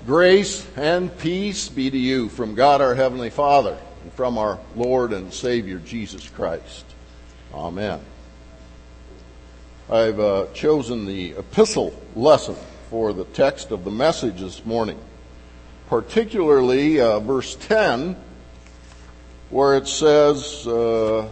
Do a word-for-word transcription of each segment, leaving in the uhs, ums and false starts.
Grace and peace be to you from God our Heavenly Father and from our Lord and Savior Jesus Christ. Amen. I've uh, chosen the epistle lesson for the text of the message this morning, particularly uh, verse ten, where it says, uh,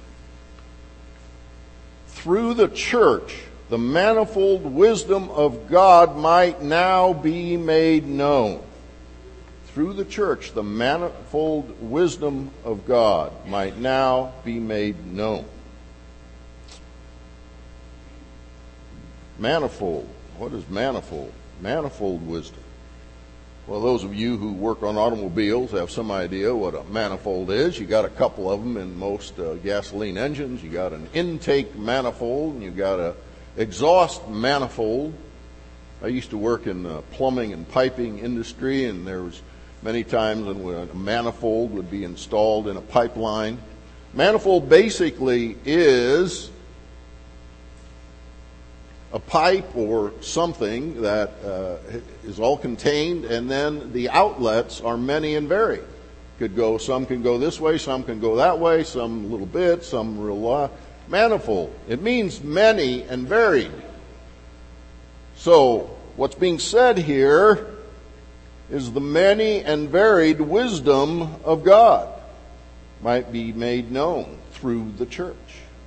through the church, the manifold wisdom of God might now be made known. Through the church, the manifold wisdom of God might now be made known. Manifold. What is manifold? Manifold wisdom. Well, those of you who work on automobiles have some idea what a manifold is. You got a couple of them in most uh, gasoline engines. You got an intake manifold, and you got a exhaust manifold. I used to work in the plumbing and piping industry, and there was many times when a manifold would be installed in a pipeline. Manifold basically is a pipe or something that uh, is all contained, and then the outlets are many and varied. Could go, some can go this way, some can go that way, some a little bit, some real lot. Manifold. It means many and varied. So, what's being said here is the many and varied wisdom of God might be made known through the church.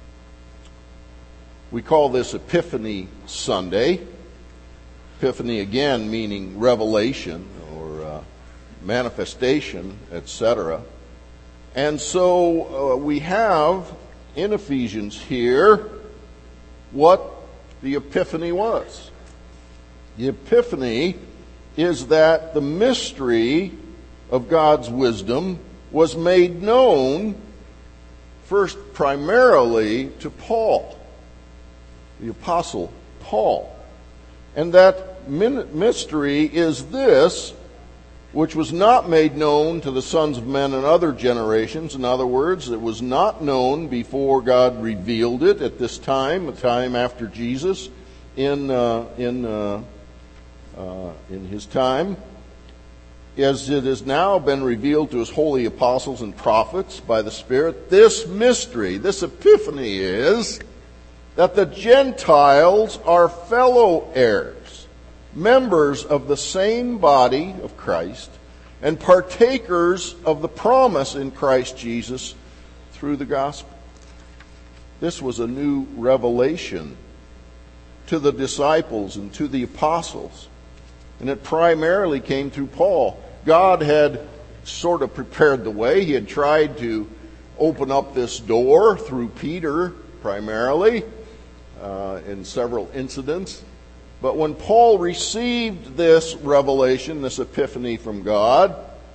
We call this Epiphany Sunday. Epiphany, again, meaning revelation or uh, manifestation, et cetera. And so uh, we have in Ephesians here what the Epiphany was. The Epiphany is that the mystery of God's wisdom was made known first primarily to Paul, the Apostle Paul. And that mystery is this, which was not made known to the sons of men in other generations. In other words, it was not known before God revealed it at this time, a time after Jesus, in uh, in uh, uh, in his time, as it has now been revealed to his holy apostles and prophets by the Spirit. This mystery, this epiphany is that the Gentiles are fellow heirs, members of the same body of Christ, and partakers of the promise in Christ Jesus through the gospel. This was a new revelation to the disciples and to the apostles, and it primarily came through Paul. God had sort of prepared the way. He had tried to open up this door through Peter primarily uh, in several incidents. But when Paul received this revelation, this epiphany from God,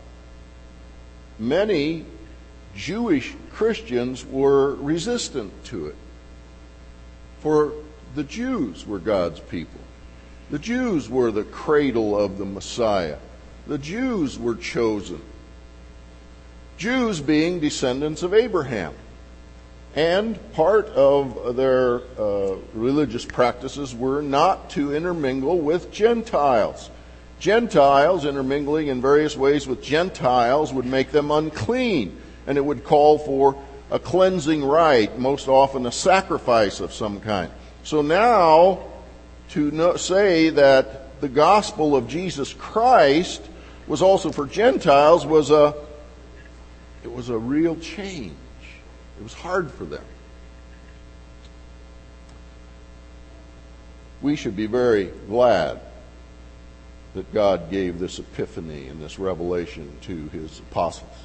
many Jewish Christians were resistant to it. For the Jews were God's people. The Jews were the cradle of the Messiah. The Jews were chosen. Jews being descendants of Abraham. And part of their uh, religious practices were not to intermingle with Gentiles. Gentiles intermingling in various ways with Gentiles would make them unclean, and it would call for a cleansing rite, most often a sacrifice of some kind. So now, to know, say that the gospel of Jesus Christ was also for Gentiles was a it was a real change. It was hard for them. We should be very glad that God gave this epiphany and this revelation to his apostles.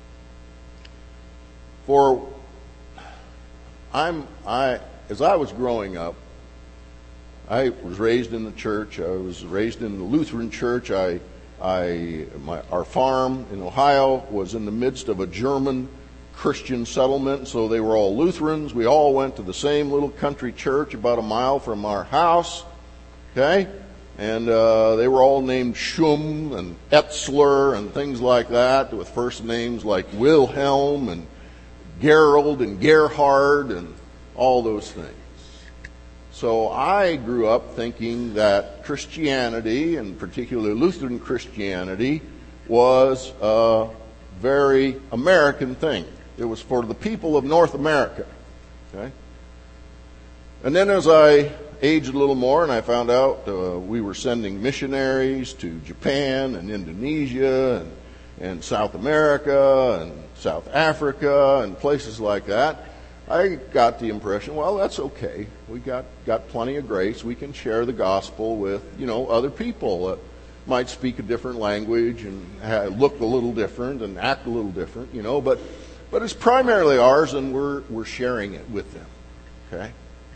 For I'm I as I was growing up, I was raised in the church. I was raised in the Lutheran church. I I my our farm in Ohio was in the midst of a German Christian settlement, so they were all Lutherans. We all went to the same little country church about a mile from our house, okay? And uh, they were all named Schum and Etzler and things like that, with first names like Wilhelm and Gerald and Gerhard and all those things. So I grew up thinking that Christianity, and particularly Lutheran Christianity, was a very American thing. It was for the people of North America. Okay? And then as I aged a little more and I found out uh, we were sending missionaries to Japan and Indonesia and, and South America and South Africa and places like that, I got the impression, well, that's okay. We got, got plenty of grace. We can share the gospel with, you know, other people that might speak a different language and have, look a little different and act a little different, you know, but, but it's primarily ours and we're, we're sharing it with them. Okay?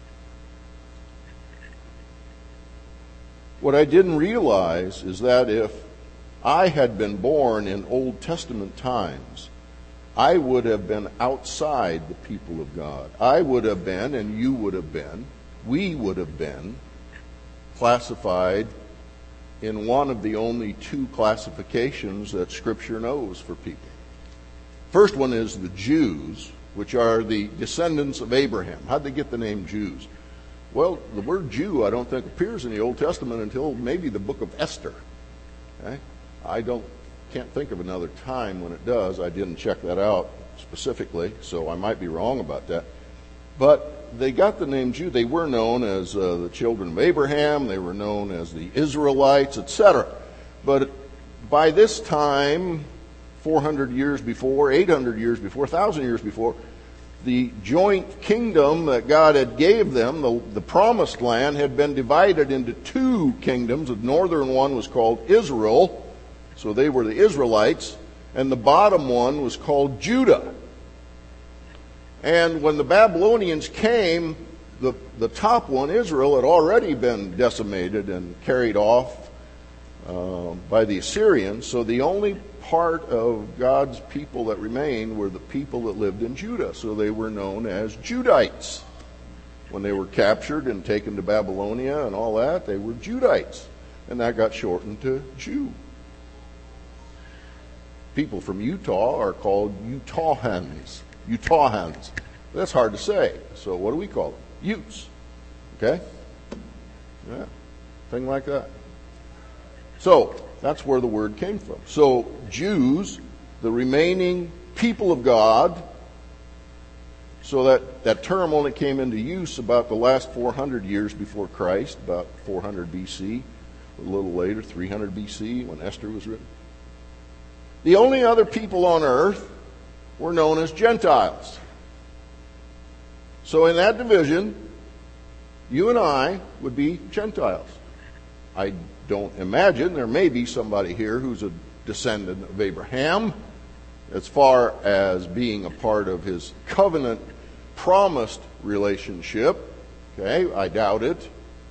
What I didn't realize is that if I had been born in Old Testament times, I would have been outside the people of God. I would have been, and you would have been, we would have been classified in one of the only two classifications that Scripture knows for people. First one is the Jews, which are the descendants of Abraham. How'd they get the name Jews? Well, the word Jew I don't think appears in the Old Testament until maybe the book of Esther. Okay? I don't can't think of another time when it does. I didn't check that out specifically, so I might be wrong about that. But they got the name Jew. They were known as uh, the children of Abraham. They were known as the Israelites, et cetera. But by this time, four hundred years before, eight hundred years before, one thousand years before, the joint kingdom that God had gave them, the, the promised land, had been divided into two kingdoms. The northern one was called Israel, so they were the Israelites, and the bottom one was called Judah. And when the Babylonians came, the, the top one, Israel, had already been decimated and carried off uh, by the Assyrians, so the only part of God's people that remained were the people that lived in Judah. So they were known as Judites. When they were captured and taken to Babylonia and all that, they were Judites. And that got shortened to Jew. People from Utah are called Utahans. Utahans. That's hard to say. So what do we call them? Utes. Okay? Yeah. Thing like that. So, that's where the word came from. So, Jews, the remaining people of God, so that, that term only came into use about the last four hundred years before Christ, about four hundred B C, a little later, three hundred B C, when Esther was written. The only other people on earth were known as Gentiles. So in that division, you and I would be Gentiles. I don't imagine there may be somebody here who's a descendant of Abraham as far as being a part of his covenant promised relationship. Okay, I doubt it.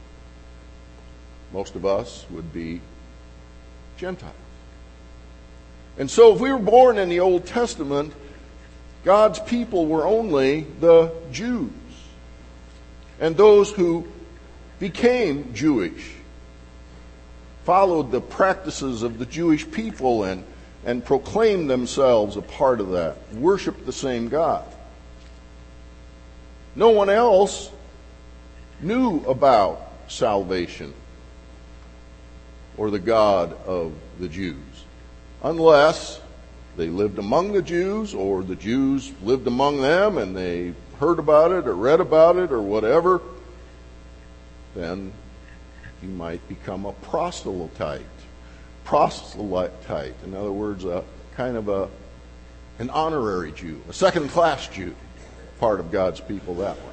Most of us would be Gentiles. And so if we were born in the Old Testament, God's people were only the Jews and those who became Jewish, followed the practices of the Jewish people and, and proclaimed themselves a part of that, worshiped the same God. No one else knew about salvation or the God of the Jews, unless they lived among the Jews or the Jews lived among them and they heard about it or read about it or whatever. Then you might become a proselyte. Proselyte, in other words, a kind of a an honorary Jew, a second-class Jew, part of God's people that way.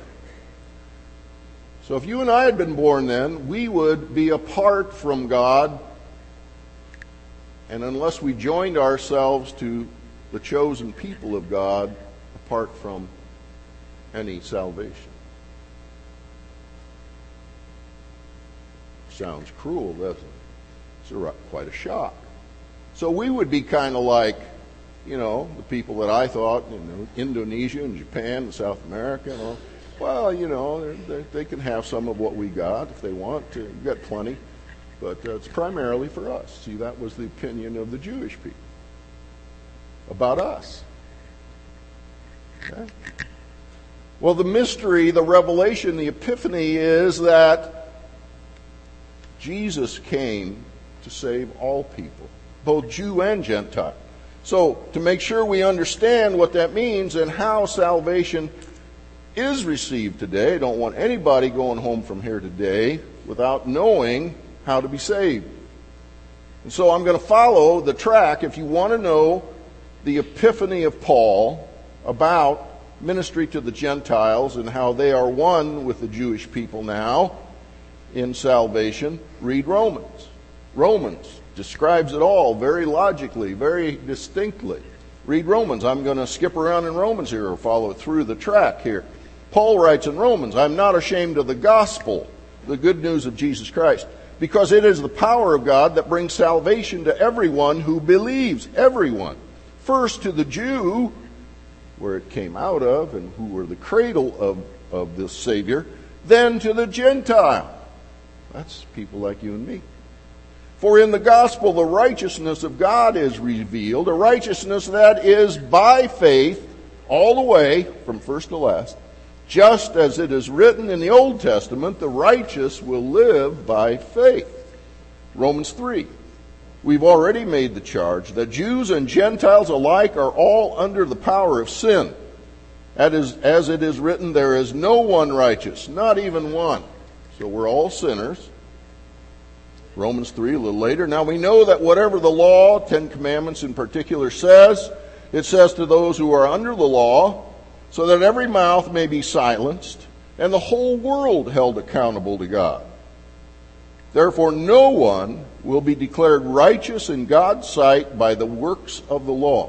So if you and I had been born then, we would be apart from God, and unless we joined ourselves to the chosen people of God, apart from any salvation. Sounds cruel, doesn't it? It's a, quite a shock. So we would be kind of like, you know, the people that I thought, you know, Indonesia and Japan and South America and all. Well, you know, they, they can have some of what we got if they want to. We've got plenty. But uh, it's primarily for us. See, that was the opinion of the Jewish people about us. Okay? Well, the mystery, the revelation, the epiphany is that Jesus came to save all people, both Jew and Gentile. So, to make sure we understand what that means and how salvation is received today, I don't want anybody going home from here today without knowing how to be saved. And so I'm going to follow the track. If you want to know the epiphany of Paul about ministry to the Gentiles and how they are one with the Jewish people now in salvation, read Romans. Romans describes it all very logically, very distinctly. Read Romans. I'm going to skip around in Romans here or follow through the track here. Paul writes in Romans, I'm not ashamed of the gospel, the good news of Jesus Christ, because it is the power of God that brings salvation to everyone who believes. Everyone. First to the Jew, where it came out of and who were the cradle of, of this Savior, then to the Gentile. That's people like you and me. For in the gospel the righteousness of God is revealed, a righteousness that is by faith all the way from first to last. Just as it is written in the Old Testament, the righteous will live by faith. Romans three. We've already made the charge that Jews and Gentiles alike are all under the power of sin. That is, as it is written, there is no one righteous, not even one. So we're all sinners. Romans three, a little later. Now we know that whatever the law, Ten Commandments in particular, says, it says to those who are under the law, so that every mouth may be silenced and the whole world held accountable to God. Therefore no one will be declared righteous in God's sight by the works of the law.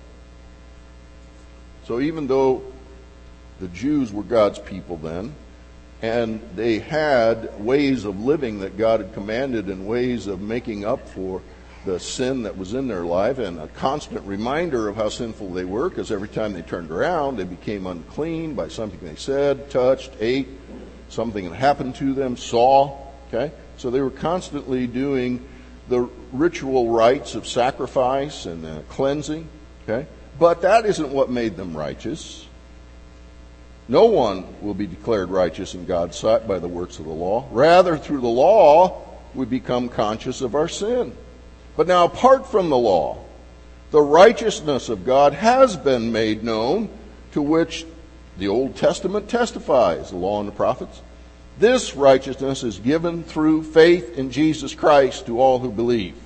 So even though the Jews were God's people then, and they had ways of living that God had commanded and ways of making up for the sin that was in their life, and a constant reminder of how sinful they were, because every time they turned around, they became unclean by something they said, touched, ate, something that happened to them, saw. Okay? So they were constantly doing the ritual rites of sacrifice and uh, cleansing. Okay? But that isn't what made them righteous. No one will be declared righteous in God's sight by the works of the law. Rather, through the law, we become conscious of our sin. But now, apart from the law, the righteousness of God has been made known, to which the Old Testament testifies, the law and the prophets. This righteousness is given through faith in Jesus Christ to all who believe.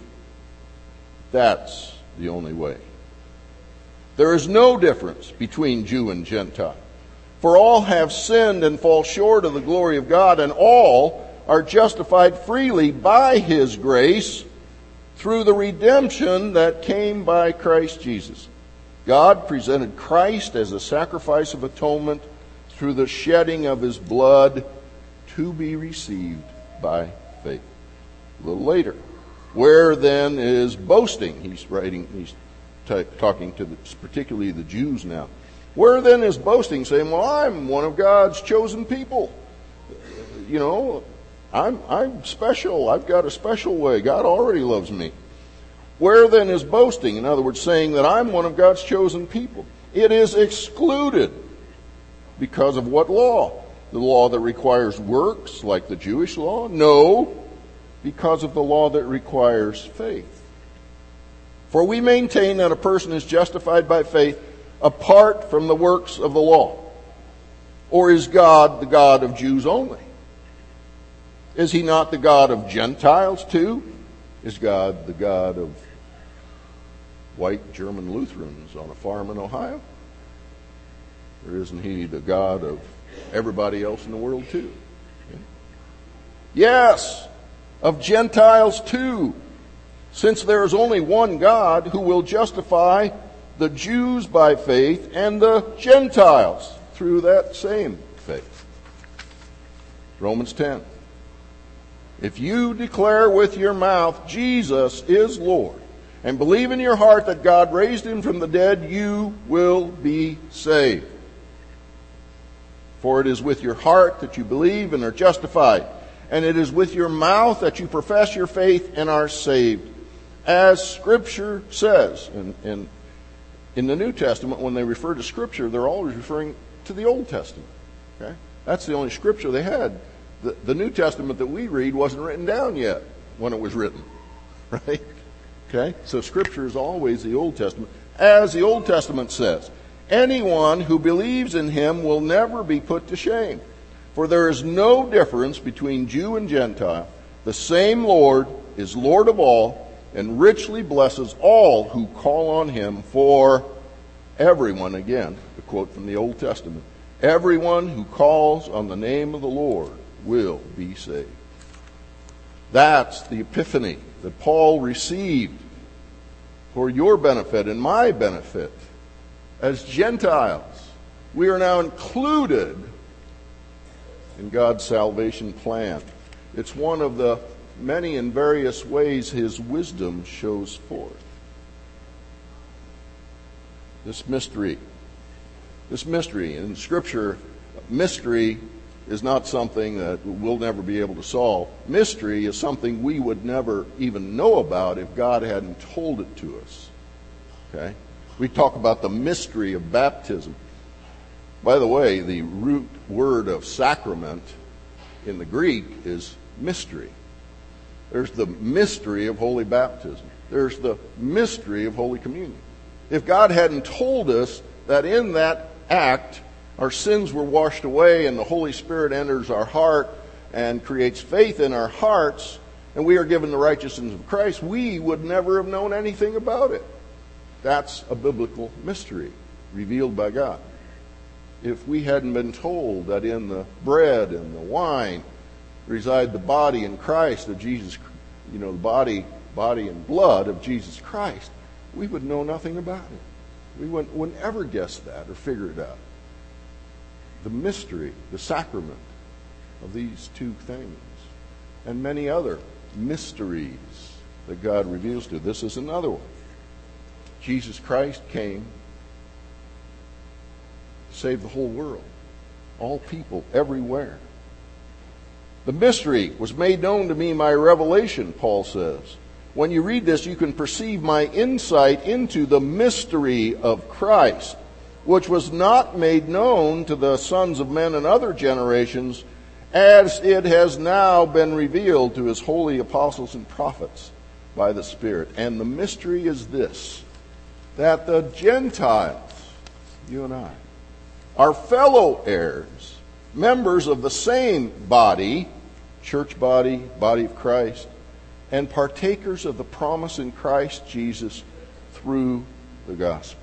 That's the only way. There is no difference between Jew and Gentile. For all have sinned and fall short of the glory of God, and all are justified freely by His grace through the redemption that came by Christ Jesus. God presented Christ as a sacrifice of atonement through the shedding of His blood to be received by faith. A little later, where then is boasting? He's writing, he's t- talking to the, particularly the Jews now. Where then is boasting, saying, well, I'm one of God's chosen people. You know, I'm, I'm special. I've got a special way. God already loves me. Where then is boasting? In other words, saying that I'm one of God's chosen people. It is excluded. Because of what law? The law that requires works, like the Jewish law? No, because of the law that requires faith. For we maintain that a person is justified by faith apart from the works of the law. Or is God the God of Jews only? Is He not the God of Gentiles too? Is God the God of white German Lutherans on a farm in Ohio? Or isn't He the God of everybody else in the world too? Okay. Yes, of Gentiles too, since there is only one God who will justify the Jews by faith and the Gentiles through that same faith. Romans ten. If you declare with your mouth Jesus is Lord, and believe in your heart that God raised Him from the dead, you will be saved. For it is with your heart that you believe and are justified, and it is with your mouth that you profess your faith and are saved. As Scripture says, and, and in the New Testament, when they refer to Scripture, they're always referring to the Old Testament. Okay? That's the only scripture they had. The, the New Testament that we read wasn't written down yet when it was written. Right? Okay? So scripture is always the Old Testament. As the Old Testament says, anyone who believes in him will never be put to shame. For there is no difference between Jew and Gentile. The same Lord is Lord of all and richly blesses all who call on him. For everyone, again, a quote from the Old Testament, everyone who calls on the name of the Lord will be saved. That's the epiphany that Paul received for your benefit and my benefit. As Gentiles, we are now included in God's salvation plan. It's one of the many and various ways his wisdom shows forth. This mystery, this mystery in Scripture, mystery is not something that we'll never be able to solve. Mystery is something we would never even know about if God hadn't told it to us. Okay? We talk about the mystery of baptism. By the way, the root word of sacrament in the Greek is mystery. There's the mystery of holy baptism. There's the mystery of Holy Communion. If God hadn't told us that in that act our sins were washed away and the Holy Spirit enters our heart and creates faith in our hearts, and we are given the righteousness of Christ, we would never have known anything about it. That's a biblical mystery revealed by God. If we hadn't been told that in the bread and the wine reside the body and Christ of Jesus, you know, the body, body and blood of Jesus Christ, we would know nothing about it. We wouldn't, wouldn't ever guess that or figure it out. The mystery, the sacrament of these two things, and many other mysteries that God reveals to. This is another one. Jesus Christ came to save the whole world, all people, everywhere. The mystery was made known to me by revelation, Paul says. When you read this, you can perceive my insight into the mystery of Christ, which was not made known to the sons of men in other generations, as it has now been revealed to his holy apostles and prophets by the Spirit. And the mystery is this, that the Gentiles, you and I, are fellow heirs, members of the same body, church body, body of Christ, and partakers of the promise in Christ Jesus through the gospel.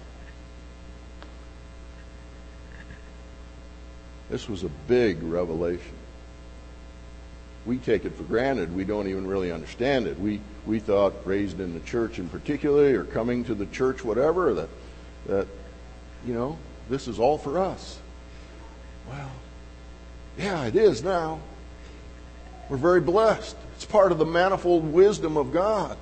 This was a big revelation. We take it for granted. We don't even really understand it. We we thought, raised in the church in particular, or coming to the church, whatever, that that you know, this is all for us. Well, yeah, it is now. We're very blessed. It's part of the manifold wisdom of God.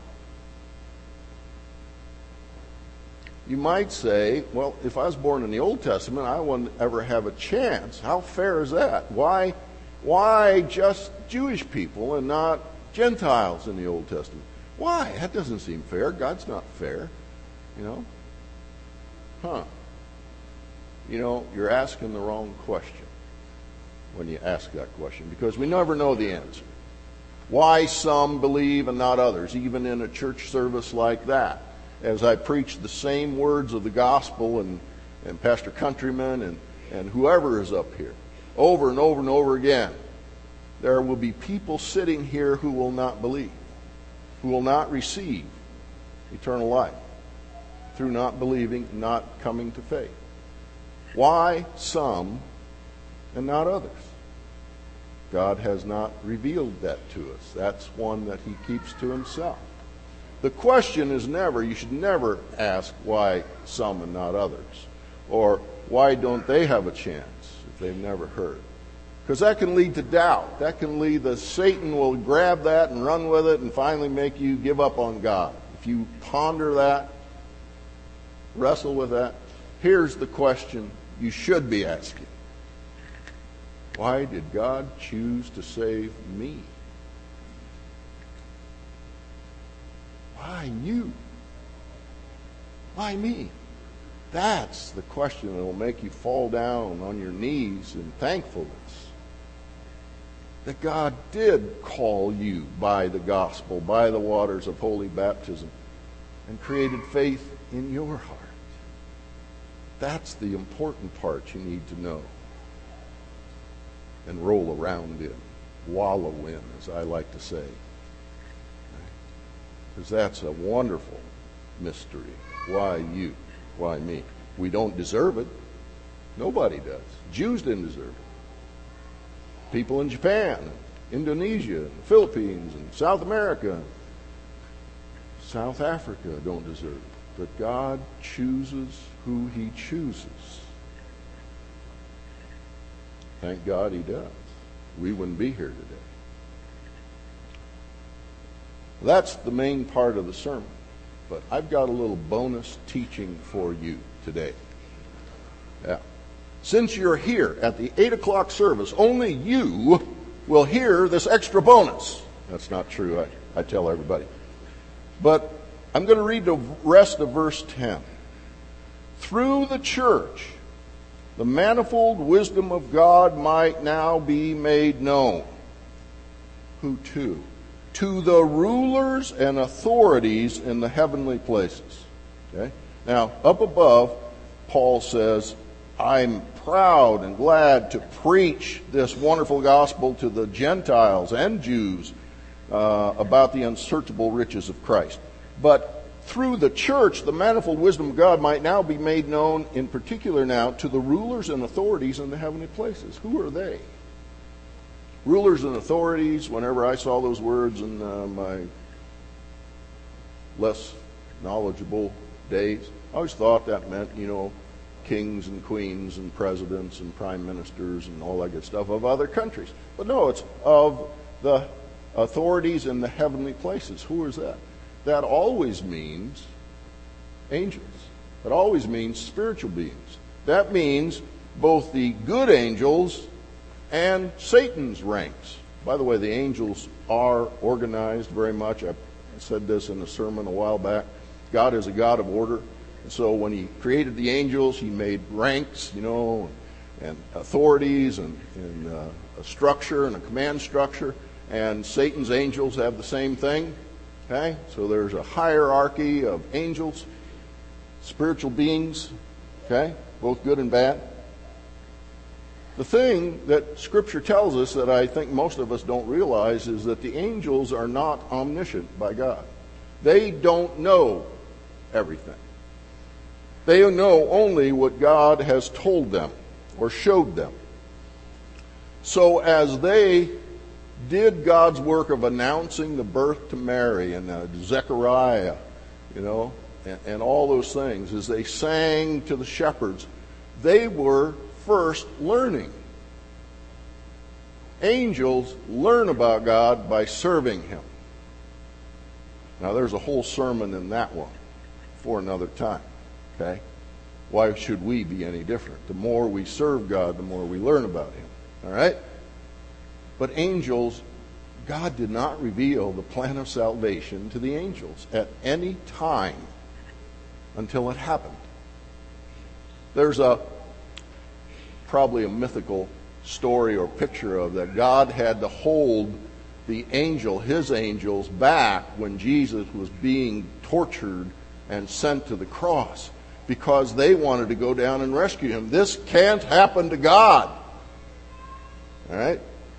You might say, well, if I was born in the Old Testament, I wouldn't ever have a chance. How fair is that? Why, why just Jewish people and not Gentiles in the Old Testament? Why? That doesn't seem fair. God's not fair. You know? Huh. You know, you're asking the wrong question when you ask that question, because we never know the answer. Why some believe and not others, even in a church service like that. As I preach the same words of the gospel, and, and Pastor Countryman and, and whoever is up here, over and over and over again, there will be people sitting here who will not believe, who will not receive eternal life through not believing, not coming to faith. Why some and not others? God has not revealed that to us. That's one that he keeps to himself. The question is never, you should never ask why some and not others. Or why don't they have a chance if they've never heard. Because that can lead to doubt. That can lead to Satan will grab that and run with it and finally make you give up on God. If you ponder that, wrestle with that, here's the question you should be asking. Why did God choose to save me? Why you? Why me? That's the question that will make you fall down on your knees in thankfulness that God did call you by the gospel, by the waters of holy baptism, and created faith in your heart. That's the important part you need to know and roll around in, wallow in, as I like to say. Because that's a wonderful mystery. Why you? Why me? We don't deserve it. Nobody does. Jews didn't deserve it. People in Japan, Indonesia, and the Philippines, and South America, South Africa don't deserve it. But God chooses who He chooses. Thank God He does. We wouldn't be here today. That's the main part of the sermon. But I've got a little bonus teaching for you today. Yeah. Since you're here at the eight o'clock service, only you will hear this extra bonus. That's not true. I, I tell everybody. But I'm going to read the rest of verse ten. Through the church, the manifold wisdom of God might now be made known. Who to? To the rulers and authorities in the heavenly places. Okay? Now, up above, Paul says, I'm proud and glad to preach this wonderful gospel to the Gentiles and Jews uh, about the unsearchable riches of Christ. But through the church, the manifold wisdom of God might now be made known, in particular now, to the rulers and authorities in the heavenly places. Who are they? Rulers and authorities, whenever I saw those words in uh, my less knowledgeable days, I always thought that meant, you know, kings and queens and presidents and prime ministers and all that good stuff of other countries. But no, it's of the authorities in the heavenly places. Who is that? That always means angels. That always means spiritual beings. That means both the good angels and Satan's ranks. By the way, the angels are organized very much. I said this in a sermon a while back. God is a God of order. And so when He created the angels, He made ranks, you know, and authorities and, and uh, a structure and a command structure. And Satan's angels have the same thing. Okay? So there's a hierarchy of angels, spiritual beings, okay, both good and bad. The thing that Scripture tells us that I think most of us don't realize is that the angels are not omniscient by God. They don't know everything. They know only what God has told them or showed them. So as they did God's work of announcing the birth to Mary and uh, Zechariah, you know, and, and all those things, as they sang to the shepherds, they were first learning. Angels learn about God by serving Him. Now, there's a whole sermon in that one for another time. Okay? Why should we be any different? The more we serve God, the more we learn about Him. All right? But angels, God did not reveal the plan of salvation to the angels at any time until it happened. There's a probably a mythical story or picture of that God had to hold the angel, His angels, back when Jesus was being tortured and sent to the cross because they wanted to go down and rescue Him. This can't happen to God. All right?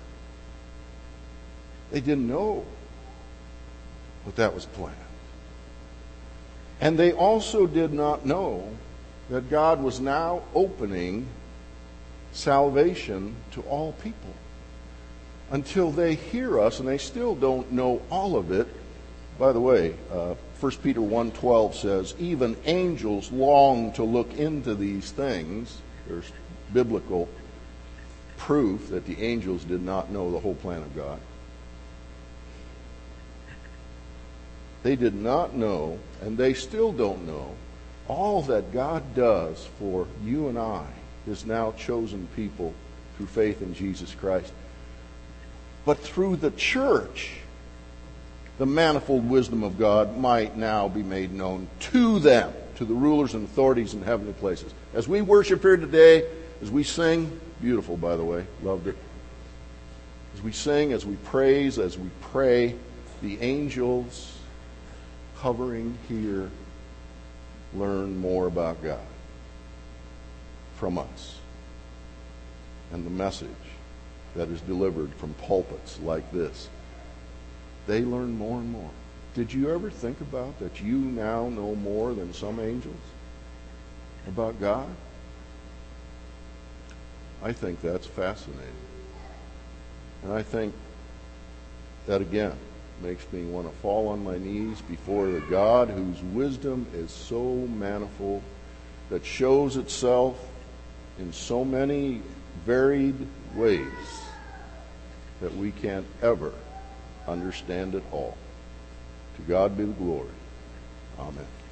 They didn't know that that was planned. And they also did not know that God was now opening salvation to all people until they hear us, and they still don't know all of it. By the way, uh, First Peter one twelve says, even angels long to look into these things. There's biblical proof that the angels did not know the whole plan of God. They did not know, and they still don't know, all that God does for you and I, His now chosen people, through faith in Jesus Christ. But through the church, the manifold wisdom of God might now be made known to them. to the rulers and authorities in heavenly places. As we worship here today, as we sing, beautiful by the way, loved it. As we sing, as we praise, as we pray, the angels hovering here learn more about God from us and the message that is delivered from pulpits like this. They learn more and more. Did you ever think about that you now know more than some angels about God? I think that's fascinating. And I think that, again, makes me want to fall on my knees before the God whose wisdom is so manifold, that shows itself in so many varied ways that we can't ever understand it all. To God be the glory. Amen.